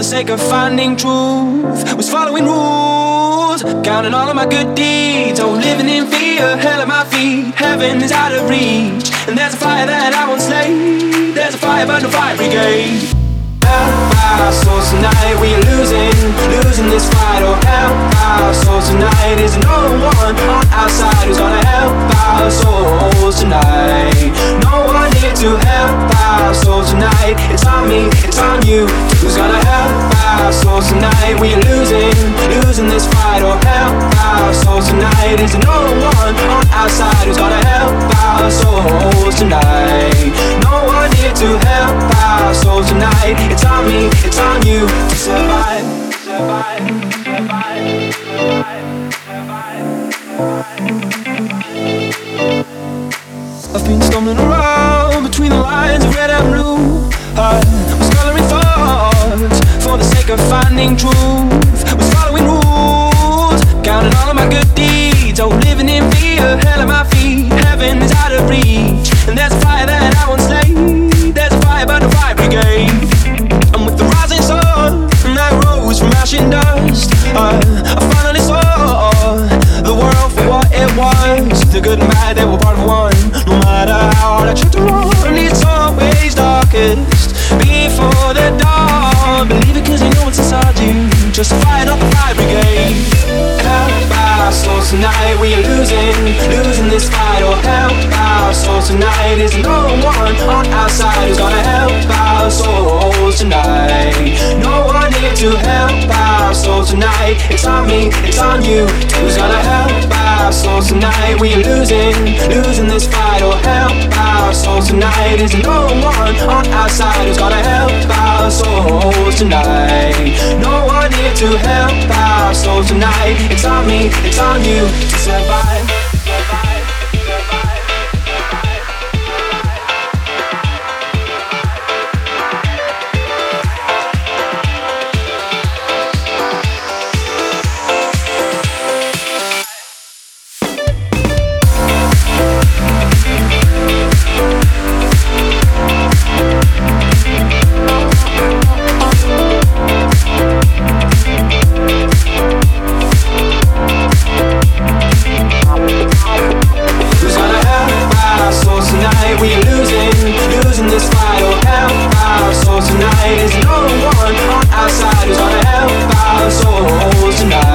the sake of finding truth, was following rules, counting all of my good deeds. Oh, living in fear, hell at my feet, heaven is out of reach. And there's a fire that I won't slay, there's a fire but no fire brigade. Help our souls tonight, we are losing this fight. Oh, help our souls tonight, is no one on our side who's gonna help our souls tonight. No one here to help our souls tonight. It's on me, it's on you, who's gonna help our souls tonight? We are losing this fight. Oh, help our souls tonight, is no one on our side who's gonna help our souls tonight. No one here to help our souls tonight. It's on me, it's on you to survive, survive, survive, survive, survive, survive. I've been stumbling around between the lines of red and blue. I was coloring thoughts for the sake of finding truth, was following rules, counting all of my good deeds. Oh, living in fear, hell at my feet, heaven is out of reach. And there's a fire that I won't slay, there's a fire but no fire brigade. And with the rising sun, and I rose from ash and dust, I finally saw the world for what it was. The good and bad, they were part of one. No matter how hard I try to run, it's always darkest before the dawn. Believe it 'cause you know it's inside you, just fight up the fire brigade. Help our souls tonight, we are losing this fight. Oh, help our souls tonight, is no one on our side who's gonna help our souls tonight. No one here to help our souls tonight. It's on me, it's on you, who's gonna help our souls tonight? We are losing this fight. Oh, help our souls tonight, is no one on our side who's gonna help our souls tonight. No one here to help our souls tonight. It's on me, it's on you to survive, survive, survive.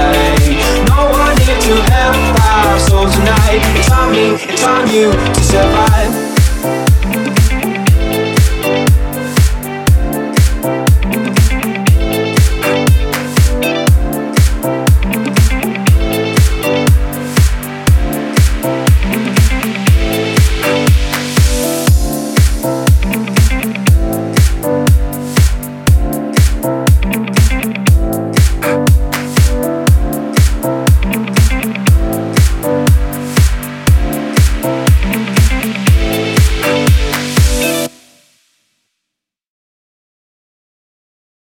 It's on me, it's on you to survive.